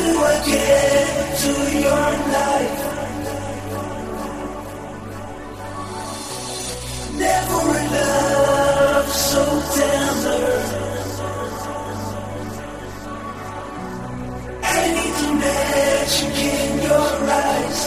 do I get to your life? Never a love so tender. I need the magic in your eyes.